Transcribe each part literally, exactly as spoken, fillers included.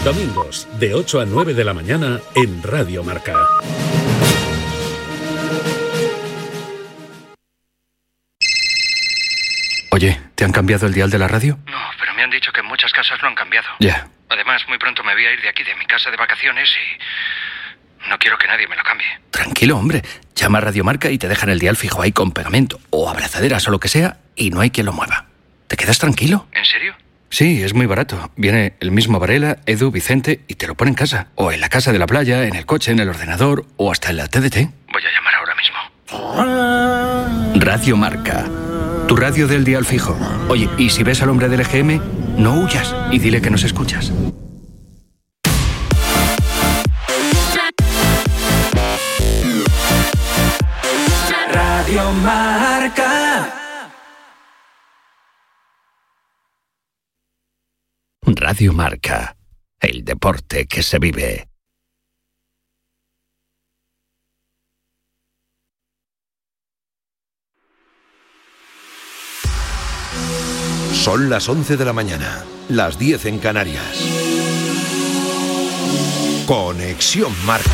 Domingos, de ocho a nueve de la mañana en Radio Marca. Oye, ¿te han cambiado el dial de la radio? No, pero me han dicho que en muchas casas lo han cambiado. Ya. Además, muy pronto me voy a ir de aquí, de mi casa de vacaciones, y no quiero que nadie me lo cambie. Tranquilo, hombre. Llama a Radio Marca y te dejan el dial fijo ahí con pegamento o abrazaderas o lo que sea y no hay quien lo mueva. ¿Te quedas tranquilo? ¿En serio? Sí, es muy barato. Viene el mismo Varela, Edu, Vicente y te lo pone en casa. O en la casa de la playa, en el coche, en el ordenador o hasta en la T D T. Voy a llamar ahora mismo. Radio Marca. Tu radio del dial fijo. Oye, y si ves al hombre del E G M, no huyas y dile que nos escuchas. Radio Marca. Radio Marca. El deporte que se vive. Son las once de la mañana, las diez en Canarias. Conexión Marca.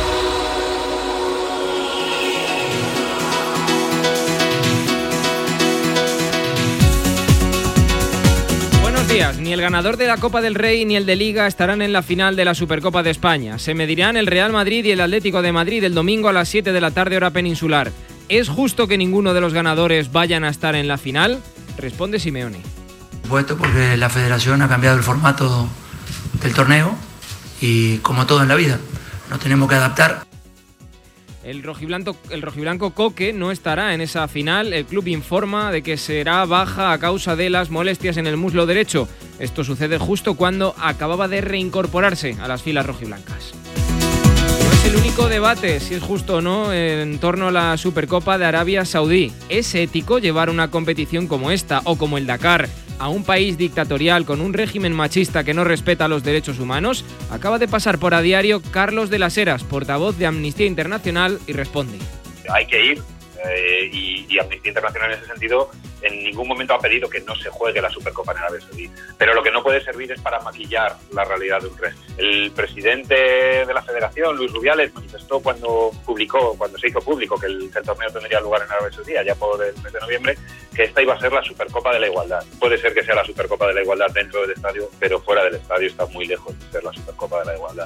Buenos días. Ni el ganador de la Copa del Rey ni el de Liga estarán en la final de la Supercopa de España. Se medirán el Real Madrid y el Atlético de Madrid el domingo a las siete de la tarde hora peninsular. ¿Es justo que ninguno de los ganadores vayan a estar en la final? Responde Simeone. Puesto porque la federación ha cambiado el formato del torneo y como todo en la vida, nos tenemos que adaptar. El rojiblanco, el rojiblanco Coque no estará en esa final. El club informa de que será baja a causa de las molestias en el muslo derecho. Esto sucede justo cuando acababa de reincorporarse a las filas rojiblancas. No es el único debate, si es justo o no, en torno a la Supercopa de Arabia Saudí. ¿Es ético llevar una competición como esta o como el Dakar a un país dictatorial con un régimen machista que no respeta los derechos humanos? Acaba de pasar por A Diario Carlos de las Heras, portavoz de Amnistía Internacional, y responde. Hay que ir eh, y, y Amnistía Internacional en ese sentido en ningún momento ha pedido que no se juegue la Supercopa en Arabia Saudí. Pero lo que no puede servir es para maquillar la realidad de un régimen. El presidente de la Federación, Luis Rubiales, manifestó cuando publicó, cuando se hizo público que el, que el torneo tendría lugar en Arabia Saudí, allá por el mes de noviembre, que esta iba a ser la Supercopa de la Igualdad. Puede ser que sea la Supercopa de la Igualdad dentro del estadio, pero fuera del estadio está muy lejos de ser la Supercopa de la Igualdad.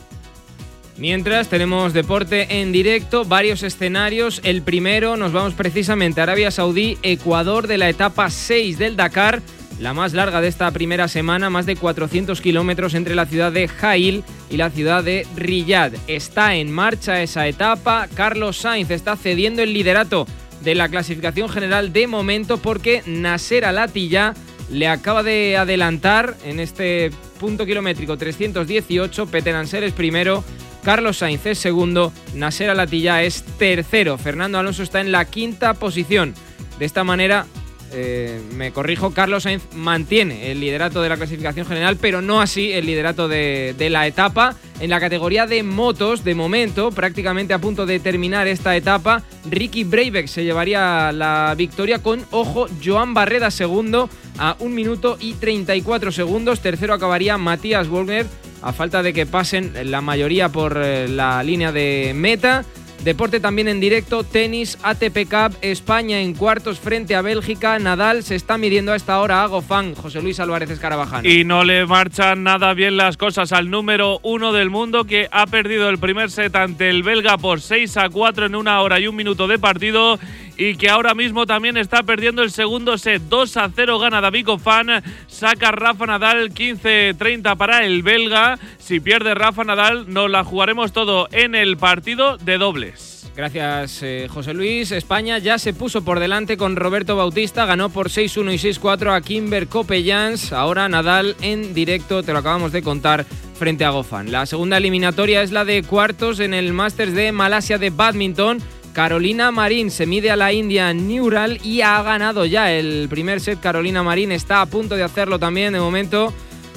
Mientras tenemos deporte en directo, varios escenarios. El primero, nos vamos precisamente a Arabia Saudí, Ecuador, de la etapa seis del Dakar, la más larga de esta primera semana, más de cuatrocientos kilómetros entre la ciudad de Jail y la ciudad de Riyadh. Está en marcha esa etapa. Carlos Sainz está cediendo el liderato de la clasificación general de momento porque Nasser Al-Attiyah le acaba de adelantar en este punto kilométrico trescientos dieciocho. Peter Ansel es primero, Carlos Sainz es segundo, Nasser Al-Attiyah es tercero. Fernando Alonso está en la quinta posición. De esta manera, eh, me corrijo, Carlos Sainz mantiene el liderato de la clasificación general, pero no así el liderato de, de la etapa. En la categoría de motos, de momento, prácticamente a punto de terminar esta etapa, Ricky Breivik se llevaría la victoria con, ojo, Joan Barreda segundo a un minuto y treinta y cuatro segundos. Tercero acabaría Matías Wagner, a falta de que pasen la mayoría por la línea de meta. Deporte también en directo, tenis, A T P Cup, España en cuartos frente a Bélgica. Nadal se está midiendo a esta hora a Gofán. José Luis Álvarez Escarabajano. Y no le marchan nada bien las cosas al número uno del mundo, que ha perdido el primer set ante el belga por seis a cuatro en una hora y un minuto de partido, y que ahora mismo también está perdiendo el segundo set. dos a cero gana David Goffin, saca Rafa Nadal quince treinta para el belga. Si pierde Rafa Nadal, nos la jugaremos todo en el partido de dobles. Gracias, eh, José Luis. España ya se puso por delante con Roberto Bautista, ganó por seis uno y seis cuatro a Kimber Coppejans. Ahora Nadal en directo, te lo acabamos de contar, frente a Goffin. La segunda eliminatoria es la de cuartos en el Masters de Malasia de Badminton. Carolina Marín se mide a la india Neural y ha ganado ya el primer set. Carolina Marín está a punto de hacerlo también, de momento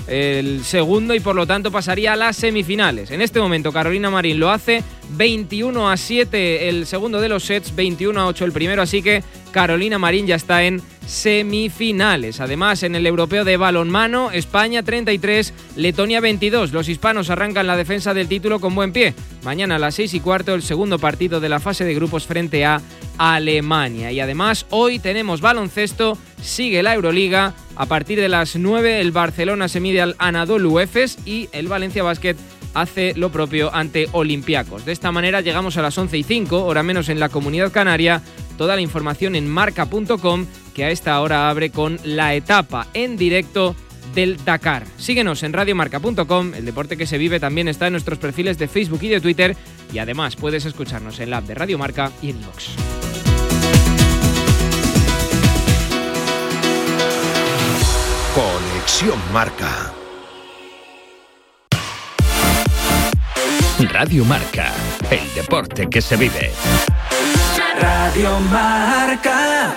el segundo, y por lo tanto pasaría a las semifinales. En este momento Carolina Marín lo hace veintiuno a siete el segundo de los sets, veintiuno a ocho el primero, así que Carolina Marín ya está en semifinales. Además, en el europeo de balonmano, España treinta y tres, Letonia veintidós. Los hispanos arrancan la defensa del título con buen pie. Mañana a las seis y cuarto, el segundo partido de la fase de grupos frente a Alemania. Y además, hoy tenemos baloncesto, sigue la Euroliga. A partir de las nueve, el Barcelona se mide al Anadolu Efes y el Valencia Basket hace lo propio ante Olympiacos. De esta manera llegamos a las once y cinco, hora menos en la Comunidad Canaria. Toda la información en marca punto com, que a esta hora abre con la etapa en directo del Dakar. Síguenos en radio marca punto com, el deporte que se vive también está en nuestros perfiles de Facebook y de Twitter, y además puedes escucharnos en la app de Radio Marca y en iVoox. Conexión Marca. Radio Marca, el deporte que se vive. Radio Marca.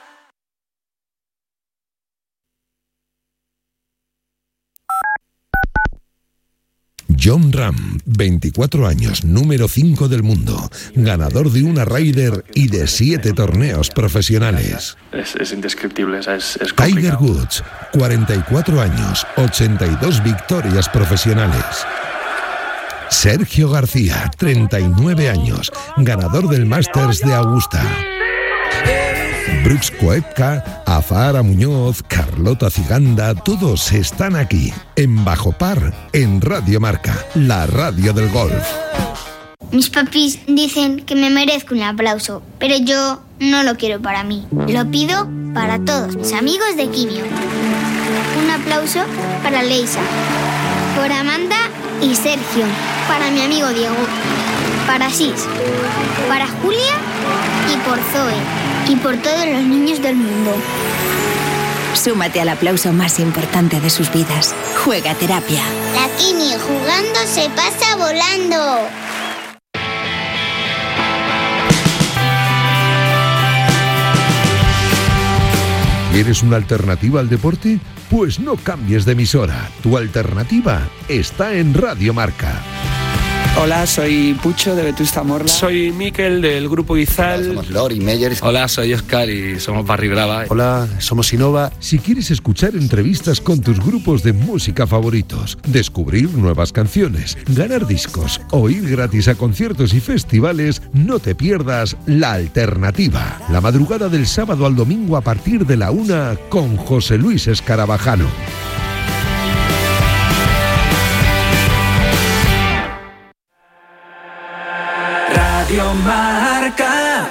Jon Ram, veinticuatro años, número cinco del mundo, ganador de una Ryder y de siete torneos profesionales. Es, es indescriptible, es, es Tiger Woods, cuarenta y cuatro años, ochenta y dos victorias profesionales. Sergio García, treinta y nueve años, ganador del Masters de Augusta. Brooks Koepka, Azahara Muñoz, Carlota Ciganda, todos están aquí, en Bajo Par, en Radio Marca, la radio del golf. Mis papis dicen que me merezco un aplauso, pero yo no lo quiero para mí. Lo pido para todos mis amigos de Quimio. Un aplauso para Leisa, por Amanda y Sergio, para mi amigo Diego, para Sis, para Julia y por Zoe y por todos los niños del mundo. Súmate al aplauso más importante de sus vidas. Juega Terapia. La Kimi jugando se pasa volando. ¿Quieres una alternativa al deporte? Pues no cambies de emisora. Tu alternativa está en Radio Marca. Hola, soy Pucho de Vetusta Morla. Soy Miquel del Grupo Izal. Hola, somos Lori Meyer. Hola, soy Oscar y somos Barry Brava. Hola, somos Innova. Si quieres escuchar entrevistas con tus grupos de música favoritos, descubrir nuevas canciones, ganar discos o ir gratis a conciertos y festivales, no te pierdas La Alternativa. La madrugada del sábado al domingo a partir de la una con José Luis Escarabajano. Radio Marca.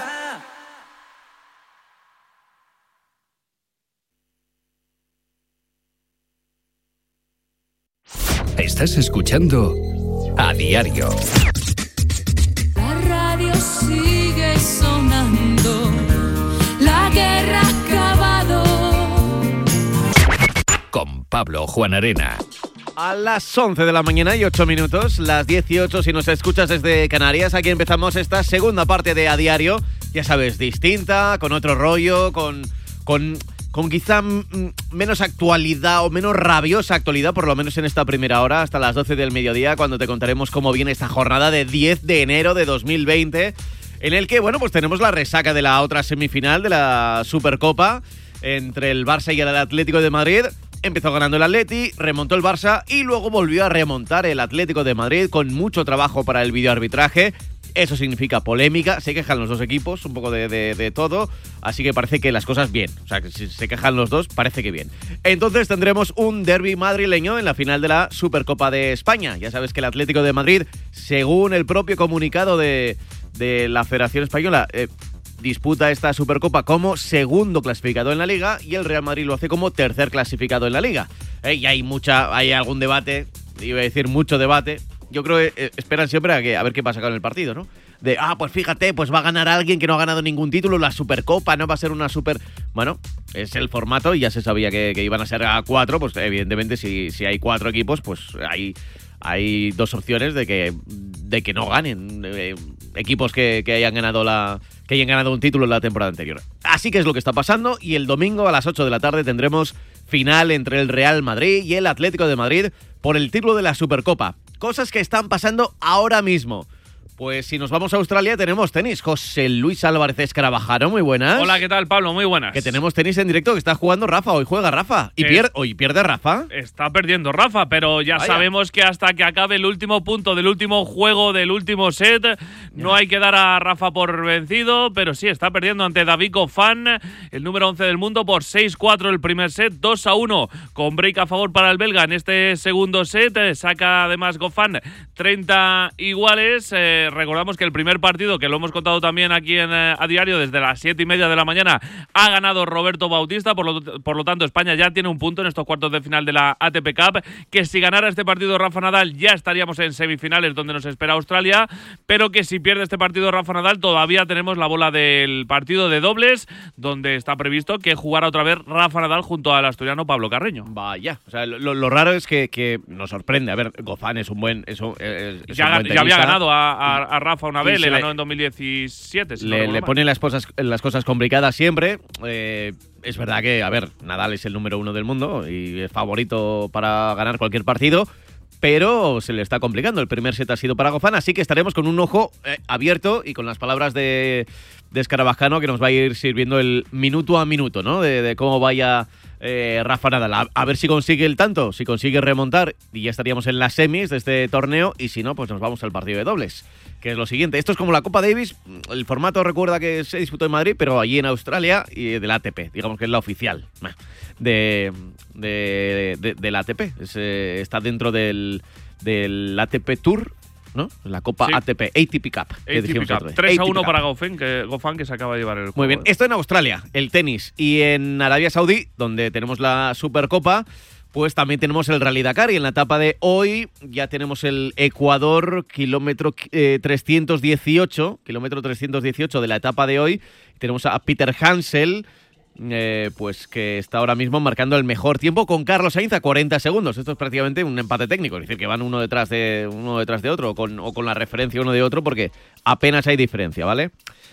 Estás escuchando A Diario. La radio sigue sonando, la guerra ha acabado. Con Pablo Juan Arena. A las once de la mañana y ocho minutos, las dieciocho si nos escuchas desde Canarias. Aquí empezamos esta segunda parte de A Diario. Ya sabes, distinta, con otro rollo, con, con, con quizá m- menos actualidad o menos rabiosa actualidad, por lo menos en esta primera hora, hasta las doce del mediodía, cuando te contaremos cómo viene esta jornada de diez de enero de dos mil veinte, en el que, bueno, pues tenemos la resaca de la otra semifinal de la Supercopa entre el Barça y el Atlético de Madrid. Empezó ganando el Atleti, remontó el Barça y luego volvió a remontar el Atlético de Madrid con mucho trabajo para el videoarbitraje. Eso significa polémica, se quejan los dos equipos, un poco de, de, de todo, así que parece que las cosas bien. O sea, que si se quejan los dos, parece que bien. Entonces tendremos un derbi madrileño en la final de la Supercopa de España. Ya sabes que el Atlético de Madrid, según el propio comunicado de, de la Federación Española, eh, disputa esta Supercopa como segundo clasificado en la Liga y el Real Madrid lo hace como tercer clasificado en la Liga. Eh, y hay mucha, hay algún debate, iba a decir mucho debate. Yo creo que eh, esperan siempre a, que, a ver qué pasa con el partido, ¿no? De, ah, pues fíjate, pues va a ganar alguien que no ha ganado ningún título, la Supercopa, no va a ser una super... Bueno, es el formato y ya se sabía que, que iban a ser a cuatro, pues evidentemente si, si hay cuatro equipos, pues hay... Hay dos opciones de que, de que no ganen eh, equipos que, que hayan ganado la que hayan ganado un título en la temporada anterior. Así que es lo que está pasando y el domingo a las ocho de la tarde tendremos final entre el Real Madrid y el Atlético de Madrid por el título de la Supercopa. Cosas que están pasando ahora mismo. Pues si nos vamos a Australia tenemos tenis. José Luis Álvarez Escarabajano, muy buenas. Hola, ¿qué tal, Pablo? Muy buenas. Que tenemos tenis en directo, que está jugando Rafa. Hoy juega Rafa. ¿Y pierde, hoy pierde Rafa? Está perdiendo Rafa, pero ya Vaya. sabemos que hasta que acabe el último punto del último juego, del último set, ya. no hay que dar a Rafa por vencido, pero sí, está perdiendo ante David Goffin, el número once del mundo, por seis cuatro el primer set, dos a uno, con break a favor para el belga en este segundo set. Saca además Goffin treinta iguales. Eh, Recordamos que el primer partido, que lo hemos contado también aquí en eh, a diario desde las siete y media de la mañana, ha ganado Roberto Bautista, por lo, por lo tanto España ya tiene un punto en estos cuartos de final de la A T P Cup, que si ganara este partido Rafa Nadal ya estaríamos en semifinales donde nos espera Australia, pero que si pierde este partido Rafa Nadal todavía tenemos la bola del partido de dobles, donde está previsto que jugará otra vez Rafa Nadal junto al asturiano Pablo Carreño. Vaya, o sea, lo, lo raro es que, que nos sorprende. A ver, Goffin es un buen, es un, es, es ya, un buen ya había ganado a, a A, a Rafa una vez, le ganó en dos mil diecisiete. Si le, no le ponen las cosas, las cosas complicadas siempre. Eh, es verdad que, a ver, Nadal es el número uno del mundo y es favorito para ganar cualquier partido, pero se le está complicando. El primer set ha sido para Goffin, así que estaremos con un ojo eh, abierto y con las palabras de, de Escarabajano, que nos va a ir sirviendo el minuto a minuto, ¿no? De, de cómo vaya eh, Rafa Nadal. A, a ver si consigue el tanto, si consigue remontar, y ya estaríamos en las semis de este torneo, y si no, pues nos vamos al partido de dobles, que es lo siguiente. Esto es como la Copa Davis. El formato recuerda que se disputó en Madrid, pero allí en Australia, y de la A T P, digamos que es la oficial de, de, de, de la A T P. Es, eh, está dentro del, del A T P Tour, ¿no? La Copa sí. A T P, A T P Cup. Que A T P Cup. tres a uno para Goffin, que, Goffin, que se acaba de llevar el juego. Muy bien, esto en Australia, el tenis. Y en Arabia Saudí, donde tenemos la Supercopa, pues también tenemos el Rally Dakar, y en la etapa de hoy ya tenemos el Ecuador, kilómetro eh, trescientos dieciocho, kilómetro trescientos dieciocho de la etapa de hoy. Tenemos a Peter Hansel, eh, pues que está ahora mismo marcando el mejor tiempo con Carlos Sainz a cuarenta segundos. Esto es prácticamente un empate técnico, es decir, que van uno detrás de uno detrás de otro, o con, o con la referencia uno de otro, porque apenas hay diferencia, ¿vale?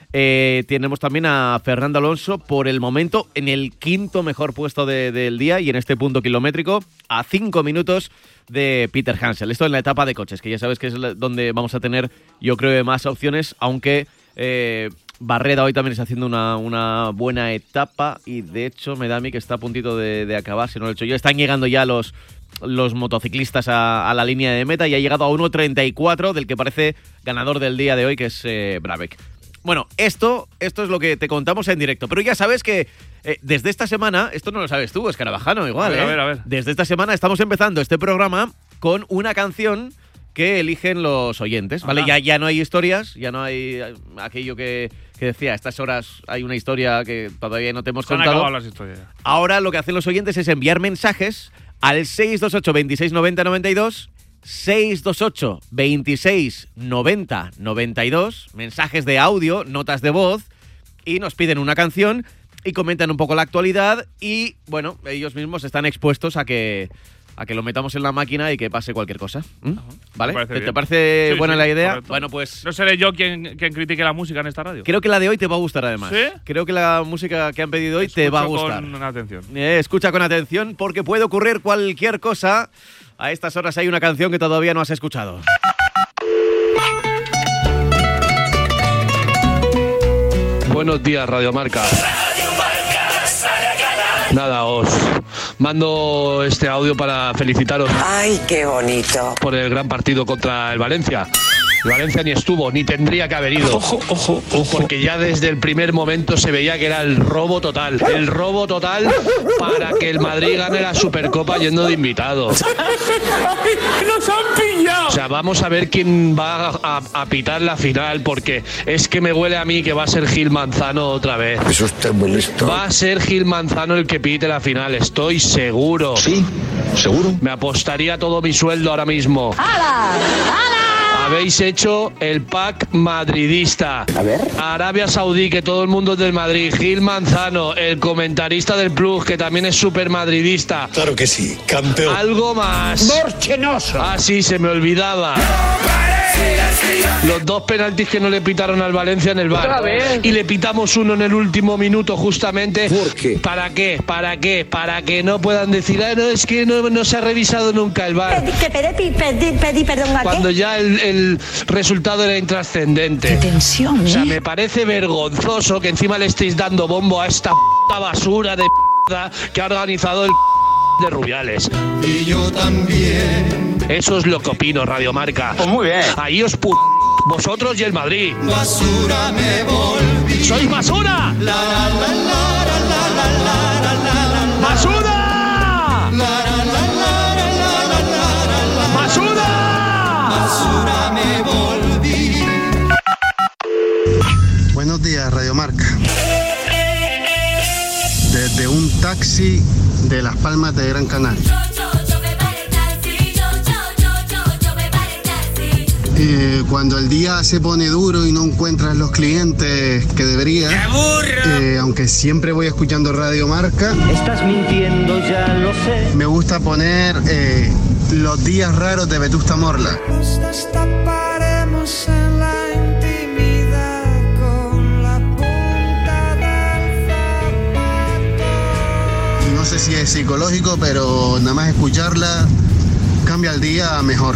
Eh, tenemos también a Fernando Alonso por el momento en el quinto mejor puesto de, del día, y en este punto kilométrico a cinco minutos de Peter Hansel. Esto en la etapa de coches, que ya sabes que es donde vamos a tener, yo creo, más opciones, aunque eh, Barreda hoy también está haciendo una, una buena etapa, y de hecho me da a mí que está a puntito de, de acabar, si no lo he hecho yo. Están llegando ya los, los motociclistas a, a la línea de meta, y ha llegado a uno treinta y cuatro del que parece ganador del día de hoy, que es eh, Brabec. Bueno, esto, esto es lo que te contamos en directo. Pero ya sabes que eh, desde esta semana, esto no lo sabes tú, Escarabajano, igual, a ver, ¿eh? A ver, a ver. Desde esta semana estamos empezando este programa con una canción que eligen los oyentes, ¿vale? Ya, ya no hay historias, ya no hay aquello que, que decía, a estas horas hay una historia que todavía no te hemos Se han contado. acabado las historias. Ahora lo que hacen los oyentes es enviar mensajes al seis dos ocho, veintiséis noventa, noventa y dos, seis dos ocho, veintiséis noventa, noventa y dos, mensajes de audio, notas de voz, y nos piden una canción y comentan un poco la actualidad, y bueno, ellos mismos están expuestos a que a que lo metamos en la máquina y que pase cualquier cosa. ¿Mm? ¿Vale? ¿Te, ¿Te parece sí, buena sí, la idea? Correcto. Bueno, pues no seré yo quien, quien critique la música en esta radio. Creo que la de hoy te va a gustar, además. ¿Sí? Creo que la música que han pedido hoy Escucho te va a gustar. Con atención. Eh, escucha con atención, porque puede ocurrir cualquier cosa. A estas horas hay una canción que todavía no has escuchado. Buenos días, Radio Marca. Nada, os mando este audio para felicitaros. ¡Ay, qué bonito! Por el gran partido contra el Valencia. El Valencia ni estuvo, ni tendría que haber ido. Ojo, ojo, ojo. Porque ya desde el primer momento se veía que era el robo total. El robo total para que el Madrid gane la Supercopa yendo de invitado. ¡Nos han pillado! O sea, vamos a ver quién va a, a, a pitar la final, porque es que me huele a mí que va a ser Gil Manzano otra vez. Eso está muy listo. Va a ser Gil Manzano el que pite la final, estoy seguro. Sí, seguro. Me apostaría todo mi sueldo ahora mismo. ¡Hala! ¡Hala! Habéis hecho el pack madridista. A ver. Arabia Saudí, que todo el mundo es del Madrid. Gil Manzano, el comentarista del Plus, que también es súper madridista. Claro que sí, campeón. Algo más. Morchenoso. Ah, sí, se me olvidaba. Los dos penaltis que no le pitaron al Valencia en el V A R. Y le pitamos uno en el último minuto justamente. ¿Por qué? ¿Para qué? ¿Para qué? Para que no puedan decir, ah, no, es que no, no se ha revisado nunca el V A R. Que pedí, pedí, pedí perdón a qué. Cuando ya el, el resultado era intrascendente. Qué tensión, ¿eh? O sea, me parece vergonzoso que encima le estéis dando bombo a esta p*** basura de p*** que ha organizado el p*** de Rubiales. Y yo también. Eso es lo que opino, Radio Marca. Pues muy bien. Ahí os p***, vosotros y el Madrid. Basura me volví. ¡Sois basura! La, la, la, la, la, la, la, la, la, ¡Basura! La, la, la, la, la, la, la, la, ¡Basura! Basura me volví. Buenos días, Radio Marca. Desde un taxi de Las Palmas de Gran Canaria. Eh, cuando el día se pone duro y no encuentras los clientes que deberías, eh, aunque siempre voy escuchando Radio Marca, estás mintiendo, ya lo sé. Me gusta poner eh, Los días raros de Vetusta Morla. Nos destaparemos en la intimidad con la punta del zapato. Y no sé si es psicológico, pero nada más escucharla cambia el día a mejor.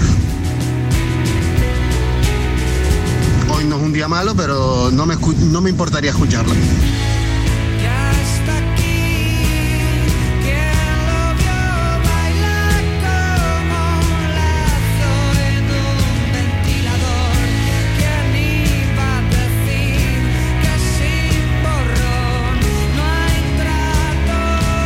Hoy no es un día malo, pero no me, escu- no me importaría escucharla. Ya está aquí, quien lo vio bailar como un lazo en un ventilador. ¿Quién iba a decir que sin borrón no hay trato?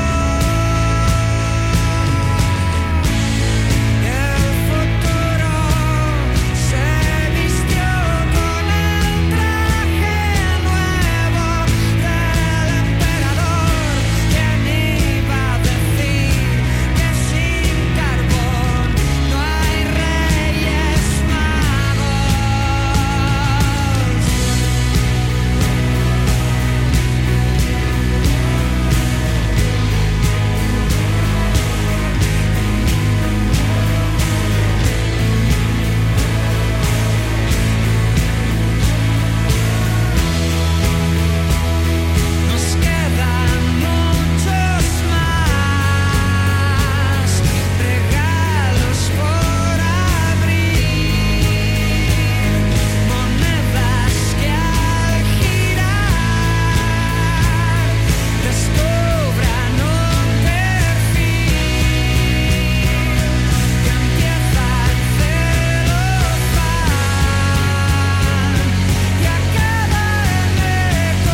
El futuro se vistió con el traje nuevo del emperador. ¿Quién iba a decir que sin carbón no hay reyes magos? Nos quedan muchos más regalos por abrir, monedas que al girar descubran un perfil que empieza en celofán y acaba en eco.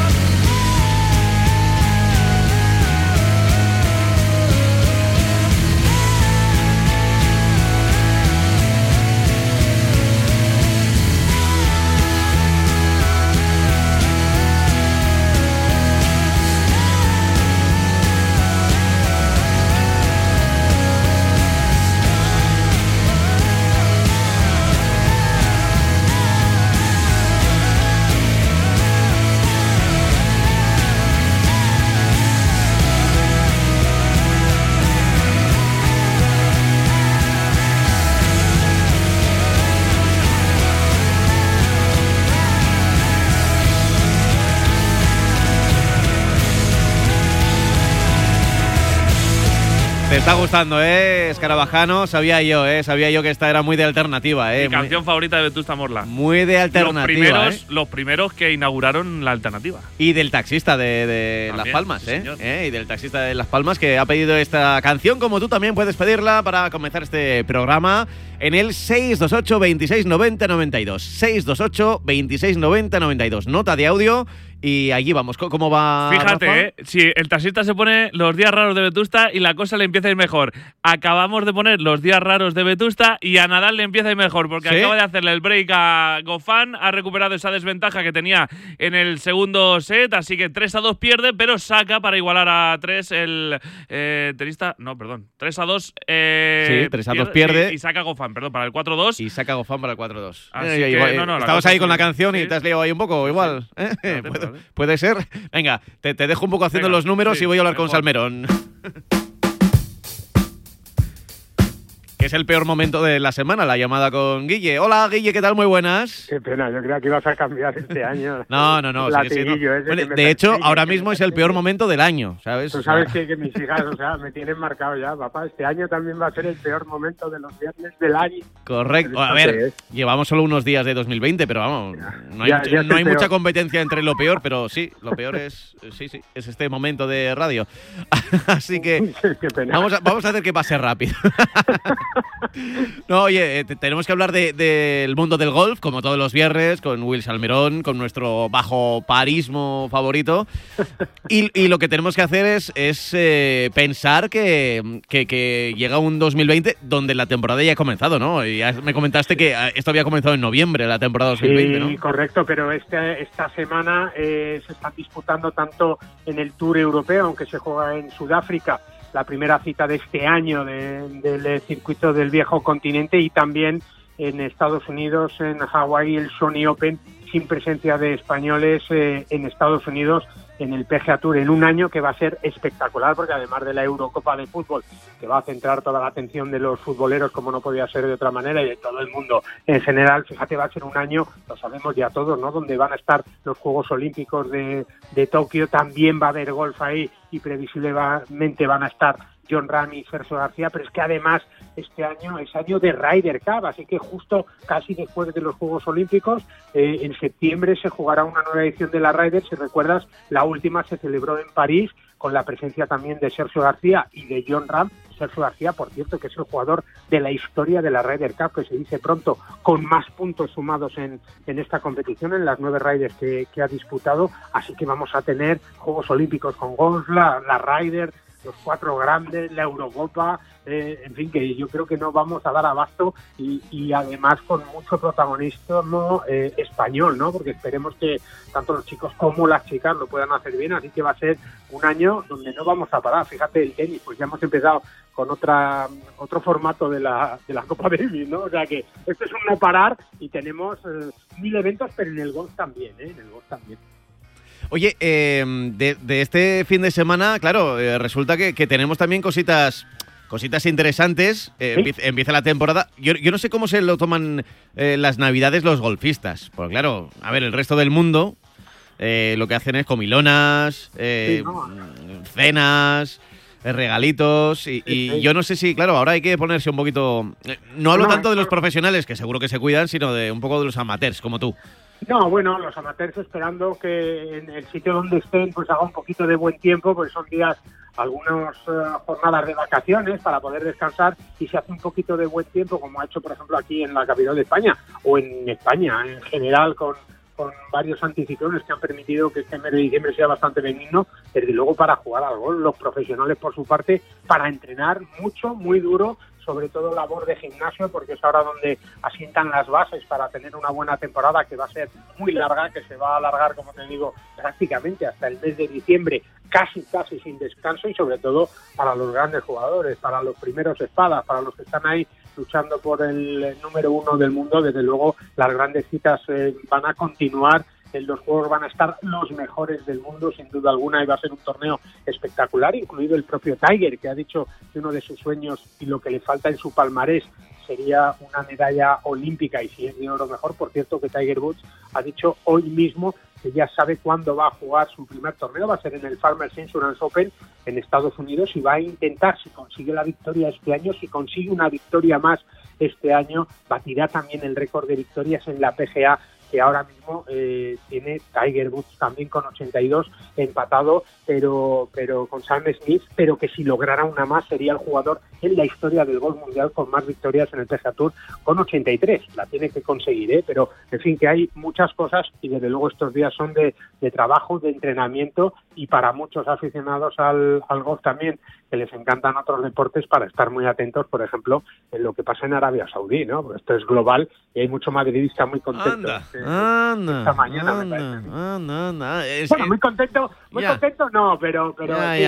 Te está gustando, ¿eh, Escarabajano? Sabía yo, ¿eh? Sabía yo que esta era muy de alternativa, ¿eh? Mi Muy- canción favorita de Vetusta Morla. Muy de alternativa, Los primeros, ¿eh? los primeros que inauguraron la alternativa. Y del taxista de, de También, Las Palmas, sí, ¿eh? señor. ¿eh? Y del taxista de Las Palmas que ha pedido esta canción, como tú también puedes pedirla para comenzar este programa en el seis dos ocho, veintiséis noventa, noventa y dos. seis dos ocho, veintiséis noventa, noventa y dos. Nota de audio y allí vamos. ¿Cómo- ¿Cómo va, Fíjate, Rafa? ¿eh? Si el taxista se pone los días raros de Vetusta y la cosa le empieza a ir mejor. Acabamos de poner los días raros de Vetusta y a Nadal le empieza a ir mejor porque ¿Sí? acaba de hacerle el break a Gofán, ha recuperado esa desventaja que tenía en el segundo set, así que tres a dos pierde, pero saca para igualar a tres el eh, tenista, no, perdón, tres a dos eh, Sí, tres a dos pierde. Y, y saca Gofán, perdón, para el cuatro dos. Y saca Gofán para el cuatro dos. Así Eh, que, igual, no, no, la estabas cosa ahí con sí. la canción y Sí. te has liado ahí un poco, igual. ¿eh? Espérate, ¿Puede, espérate. puede ser? Venga, te, te dejo un poco haciendo Venga, los números sí, y voy a hablar con mejor. Salmerón. que es el peor momento de la semana, la llamada con Guille. Hola, Guille, ¿qué tal? Muy buenas. Qué pena, yo creía que ibas a cambiar este año. No, no, no. Sigue siendo... bueno, de hecho, ahora mismo es el peor momento del año, ¿sabes? Tú sabes que, que mis hijas, o sea, me tienen marcado ya, papá, este año también va a ser el peor momento de los viernes del año. Correcto. A ver, llevamos solo unos días de dos mil veinte, pero vamos, no hay, ya, ya no hay mucha competencia entre lo peor, pero sí, lo peor es, sí, sí, es este momento de radio. Así que vamos a, vamos a hacer que pase rápido. No, oye, te, tenemos que hablar del de, de mundo del golf, como todos los viernes, con Will Salmerón, con nuestro bajo parismo favorito. Y, y lo que tenemos que hacer es, es eh, pensar que, que, que llega un dos mil veinte donde la temporada ya ha comenzado, ¿no? Y ya me comentaste que esto había comenzado en noviembre, la temporada dos mil veinte, ¿no? Sí, correcto, pero este, esta semana eh, se están disputando tanto en el Tour Europeo, aunque se juega en Sudáfrica, la primera cita de este año de, del circuito del viejo continente, y también en Estados Unidos, en Hawái, el Sony Open, sin presencia de españoles eh, en Estados Unidos, en el P G A Tour, en un año que va a ser espectacular, porque además de la Eurocopa de fútbol, que va a centrar toda la atención de los futboleros, como no podía ser de otra manera, y de todo el mundo en general, fíjate, va a ser un año, lo sabemos ya todos, ¿no?, donde van a estar los Juegos Olímpicos de, de Tokio, también va a haber golf ahí, y previsiblemente van a estar Jon Rahm y Sergio García, pero es que además este año es año de Ryder Cup, así que justo casi después de los Juegos Olímpicos, eh, en septiembre se jugará una nueva edición de la Ryder. Si recuerdas, la última se celebró en París, con la presencia también de Sergio García y de Jon Rahm. Sergio García, por cierto, que es el jugador de la historia de la Ryder Cup, que se dice pronto, con más puntos sumados en, en esta competición, en las nueve Ryders que, que ha disputado, así que vamos a tener Juegos Olímpicos con golf, la, la Ryder, los cuatro grandes, la Eurocopa, eh, en fin, que yo creo que no vamos a dar abasto, y, y además con mucho protagonismo eh, español, ¿no? Porque esperemos que tanto los chicos como las chicas lo puedan hacer bien, así que va a ser un año donde no vamos a parar. Fíjate, el tenis, pues ya hemos empezado con otra otro formato de la de la Copa Davis, ¿no? O sea que esto es un no parar, y tenemos eh, mil eventos, pero en el golf también, ¿eh? En el golf también. Oye, eh, de, de este fin de semana, claro, eh, resulta que, que tenemos también cositas cositas interesantes. Eh, ¿Sí? empieza, empieza la temporada. Yo, yo no sé cómo se lo toman eh, las Navidades los golfistas. Porque claro, a ver, el resto del mundo eh, lo que hacen es comilonas, eh, sí, no. cenas, eh, regalitos. Y, y sí. yo no sé si, claro, ahora hay que ponerse un poquito... Eh, no hablo no, tanto de los profesionales, que seguro que se cuidan, sino de un poco de los amateurs, como tú. No, bueno, los amateurs esperando que en el sitio donde estén pues haga un poquito de buen tiempo, pues son días, algunas uh, jornadas de vacaciones para poder descansar, y si hace un poquito de buen tiempo, como ha hecho por ejemplo aquí en la capital de España, o en España en general, con, con varios anticiclones que han permitido que este mes de diciembre sea bastante benigno, desde luego para jugar al golf, los profesionales por su parte, para entrenar mucho, muy duro, sobre todo labor de gimnasio, porque es ahora donde asientan las bases para tener una buena temporada, que va a ser muy larga, que se va a alargar, como te digo, prácticamente hasta el mes de diciembre, casi casi sin descanso, y sobre todo para los grandes jugadores, para los primeros espadas, para los que están ahí luchando por el número uno del mundo. Desde luego las grandes citas eh, van a continuar. En los juegos van a estar los mejores del mundo, sin duda alguna, y va a ser un torneo espectacular, incluido el propio Tiger, que ha dicho que uno de sus sueños y lo que le falta en su palmarés sería una medalla olímpica, y si es de oro mejor. Por cierto, que Tiger Woods ha dicho hoy mismo que ya sabe cuándo va a jugar su primer torneo, va a ser en el Farmers Insurance Open en Estados Unidos, y va a intentar, si consigue la victoria este año, si consigue una victoria más este año, batirá también el récord de victorias en la P G A, que ahora mismo eh, tiene Tiger Woods también con ochenta y dos, empatado, pero pero con Sam Smith, pero que si lograra una más sería el jugador en la historia del golf mundial con más victorias en el P G A Tour, con ochenta y tres. La tiene que conseguir, ¿eh? Pero en fin, que hay muchas cosas, y desde luego estos días son de, de trabajo, de entrenamiento, y para muchos aficionados al, al golf también, que les encantan otros deportes, para estar muy atentos, por ejemplo, en lo que pasa en Arabia Saudí, ¿no? Porque esto es global, y hay mucho madridista muy contento. Anda. Eh, Anda, esta mañana anda, me parece. anda, anda. Es bueno, que... muy contento, muy ya. contento no, pero, pero ya, sí, ya.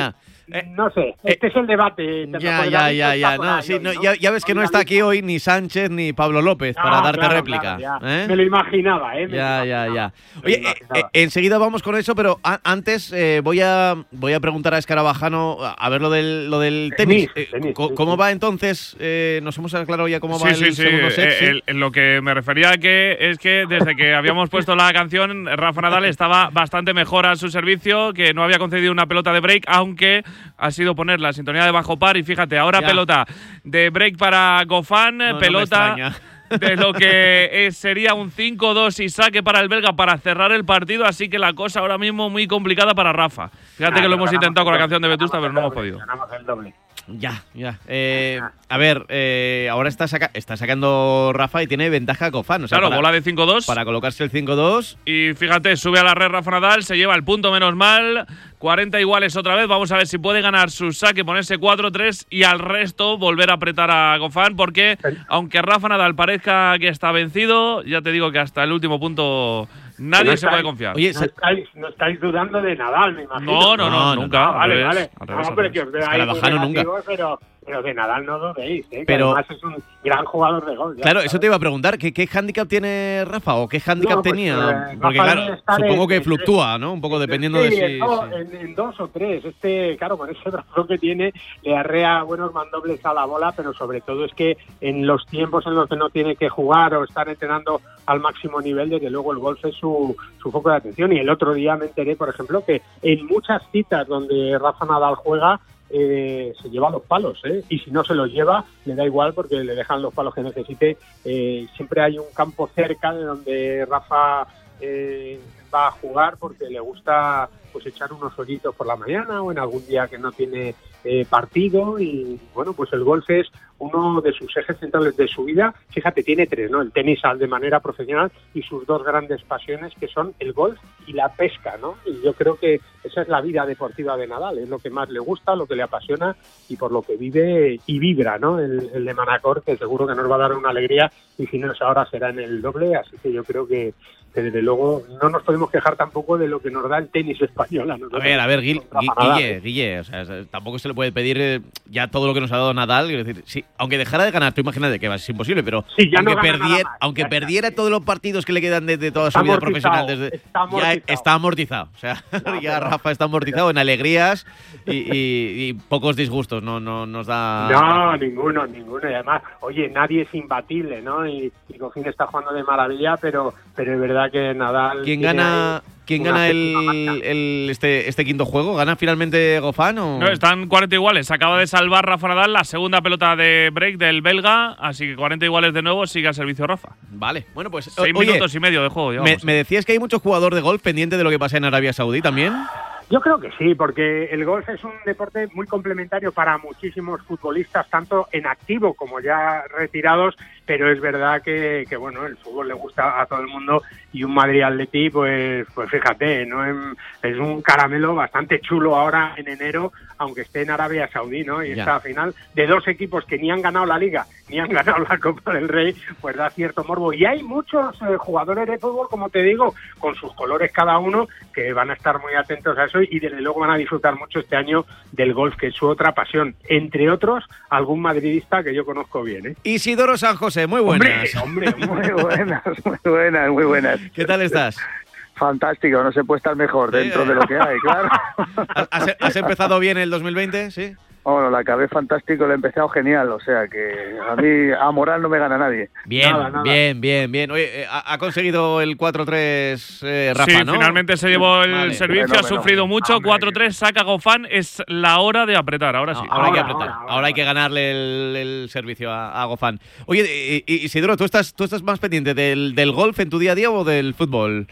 Eh, no sé, este eh, es el debate. Ya, ya, ya, ya. No, sí, no, ya, ya ves que no está aquí hoy ni Sánchez ni Pablo López para ah, darte claro, réplica. Claro, ¿eh? Me lo imaginaba, ¿eh? Me ya, imaginaba. ya, ya. Oye, eh, eh, enseguida vamos con eso, pero a, antes eh, voy a voy a preguntar a Escarabajano a ver lo del, lo del tenis. tenis, eh, tenis ¿Cómo, sí, cómo sí. va entonces? Eh, ¿Nos hemos aclarado ya cómo va sí, el sí, segundo sí. set? Eh, ¿sí? el, el, lo que me refería que es que desde que habíamos puesto la canción, Rafa Nadal estaba bastante mejor a su servicio, que no había concedido una pelota de break, aunque ha sido poner la sintonía de bajo par y fíjate, ahora ya. pelota de break para Goffin, no, pelota no de lo que es, sería un cinco dos y saque para el belga para cerrar el partido, así que la cosa ahora mismo muy complicada para Rafa. Fíjate ah, que lo hemos intentado con la canción de Vetusta, pero no hemos podido. Ganamos el doble. Ya, ya. Eh, a ver, eh, ahora está, saca está sacando Rafa y tiene ventaja Goffin. O sea, claro, para, bola de cinco dos. Para colocarse el cinco dos. Y fíjate, sube a la red Rafa Nadal, se lleva el punto menos mal. cuarenta iguales otra vez. Vamos a ver si puede ganar su saque, ponerse cuatro tres y al resto volver a apretar a Goffin. Porque aunque Rafa Nadal parezca que está vencido, ya te digo que hasta el último punto nadie no se puede confiar. Oye, no estáis, no estáis dudando de Nadal, me imagino. No, no, no, no nunca. No, vale, revés, vale. Al revés, no, pero que os veo ahí muy nunca. Pero, pero de Nadal no dudéis, ¿eh? Que pero, además es un gran jugador de golf. Claro, ¿sabes? Eso te iba a preguntar. ¿Qué, qué handicap tiene Rafa o qué handicap no, pues, tenía? Eh, Porque claro, supongo en, que fluctúa, ¿no? Un poco dependiendo sí, de si… En, no, sí. en, en dos o tres. Este, claro, con ese brazo que tiene, le arrea buenos mandobles a la bola, pero sobre todo es que en los tiempos en los que no tiene que jugar o estar entrenando al máximo nivel, desde luego el golf es su, su foco de atención. Y el otro día me enteré, por ejemplo, que en muchas citas donde Rafa Nadal juega, Eh, se lleva los palos, ¿eh? Y si no se los lleva, le da igual porque le dejan los palos que necesite. Eh, siempre hay un campo cerca de donde Rafa eh, va a jugar porque le gusta pues echar unos hoyitos por la mañana o en algún día que no tiene eh, partido y bueno, pues el golf es uno de sus ejes centrales de su vida. Fíjate, tiene tres, ¿no? El tenis de manera profesional y sus dos grandes pasiones que son el golf y la pesca, ¿no? Y yo creo que esa es la vida deportiva de Nadal, es lo que más le gusta, lo que le apasiona y por lo que vive y vibra, ¿no? El, el de Manacor, que seguro que nos va a dar una alegría y si no es ahora será en el doble, así que yo creo que, que desde luego no nos podemos quejar tampoco de lo que nos da el tenis español. A, a ver, a ver, Guille, Guille, Guille, o sea, tampoco se le puede pedir eh, ya todo lo que nos ha dado Nadal, es decir, sí, aunque dejara de ganar, tú imagínate que es imposible, pero sí, ya aunque no perdiera, más, aunque ya perdiera está, todos los partidos que le quedan de, de toda está su vida profesional, desde, está ya está amortizado, o sea, no, ya pero, Rafa está amortizado en alegrías y, y, y pocos disgustos, no, no nos da… No, ninguno, ninguno, y además, oye, nadie es imbatible, ¿no? Y, y Goffin está jugando de maravilla, pero, pero es verdad que Nadal… ¿Quién gana… ¿Quién gana el, el este, este quinto juego? ¿Gana finalmente Goffin o...? No, están cuarenta iguales. Acaba de salvar Rafa Nadal la segunda pelota de break del belga, así que cuarenta iguales de nuevo, sigue al servicio Rafa. Vale, bueno pues… Seis oye, minutos y medio de juego, llevamos, me, me decías que hay muchos jugadores de golf pendiente de lo que pasa en Arabia Saudí también. Yo creo que sí, porque el golf es un deporte muy complementario para muchísimos futbolistas, tanto en activo como ya retirados, pero es verdad que, que bueno, el fútbol le gusta a todo el mundo y un Madrid Atleti, pues, pues fíjate, no es, es un caramelo bastante chulo ahora en enero, aunque esté en Arabia Saudí, ¿no? Y ya. Esta final de dos equipos que ni han ganado la Liga ni han ganado la Copa del Rey, pues da cierto morbo. Y hay muchos eh, jugadores de fútbol, como te digo, con sus colores cada uno, que van a estar muy atentos a eso y desde luego van a disfrutar mucho este año del golf, que es su otra pasión. Entre otros, algún madridista que yo conozco bien, ¿eh? Isidoro San José, muy buenas. Hombre, hombre, muy buenas, muy buenas, muy buenas. ¿Qué tal estás? Fantástico, no se puede estar mejor dentro sí, de lo que hay, claro. ¿Has, has empezado bien el dos mil veinte? Sí. Bueno, la acabé fantástico, lo he empezado genial, o sea que a mí a moral no me gana nadie. Bien, nada, nada. bien, bien, bien. Oye, ha, ha conseguido el cuatro tres eh, Rafa, sí, ¿no? finalmente se llevó el vale. servicio, bueno, ha sufrido bueno, mucho, hombre, cuatro tres, saca Goffin, es la hora de apretar, ahora sí. No, ahora, ahora hay que apretar, ahora, ahora, ahora, hay que ganarle el, el servicio a, a Goffin. Oye, Isidoro, ¿tú estás, ¿tú estás más pendiente del, del golf en tu día a día o del fútbol?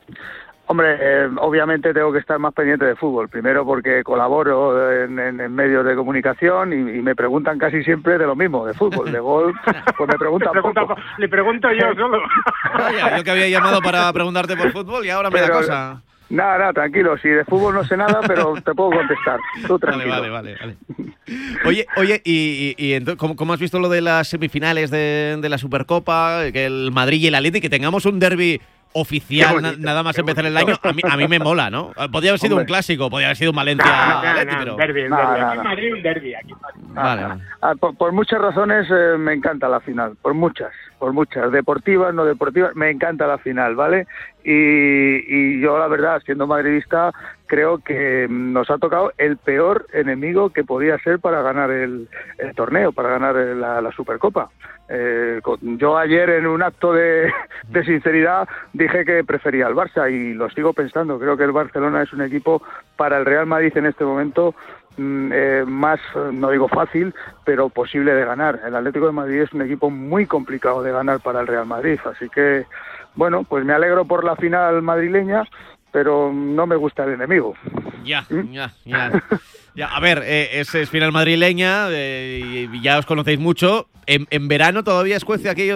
Hombre, eh, obviamente tengo que estar más pendiente de fútbol. Primero porque colaboro en, en, en medios de comunicación y, y me preguntan casi siempre de lo mismo, de fútbol, de golf, pues me preguntan le, pregunta, poco. le pregunto yo solo. Vaya, yo que había llamado para preguntarte por fútbol y ahora me Pero, da cosa. Nada, nada, tranquilo, si de fútbol no sé nada, pero te puedo contestar. Tú tranquilo. Vale, vale, vale. vale. Oye, oye, y, y, y entonces, ¿cómo, ¿cómo has visto lo de las semifinales de, de la Supercopa? Que el Madrid y el Atleti, que tengamos un derbi oficial, na- nada más empezar el año, a mí, a mí me mola, ¿no? Podría haber sido Hombre. un clásico, podría haber sido un Valencia. Nah, nah, Atleti, nah, pero... un derbi, un Nah, derbi. nah, Aquí en nah. Madrid un derbi. Aquí en Madrid. Vale, vale. Ah, por, por muchas razones eh, me encanta la final, por muchas, por muchas, deportivas, no deportivas, me encanta la final, ¿vale? Y, y yo la verdad, siendo madridista, creo que nos ha tocado el peor enemigo que podía ser para ganar el, el torneo, para ganar la, la Supercopa. Eh, con- yo ayer en un acto de, de sinceridad dije que prefería al Barça y lo sigo pensando, creo que el Barcelona es un equipo para el Real Madrid en este momento mm, eh, más, no digo fácil, pero posible de ganar. El Atlético de Madrid es un equipo muy complicado de ganar para el Real Madrid, así que, bueno, pues me alegro por la final madrileña, pero no me gusta el enemigo. Ya, ya, ya. Ya, a ver, eh, es, es final madrileña, eh, y ya os conocéis mucho. En, en verano todavía escuece aquello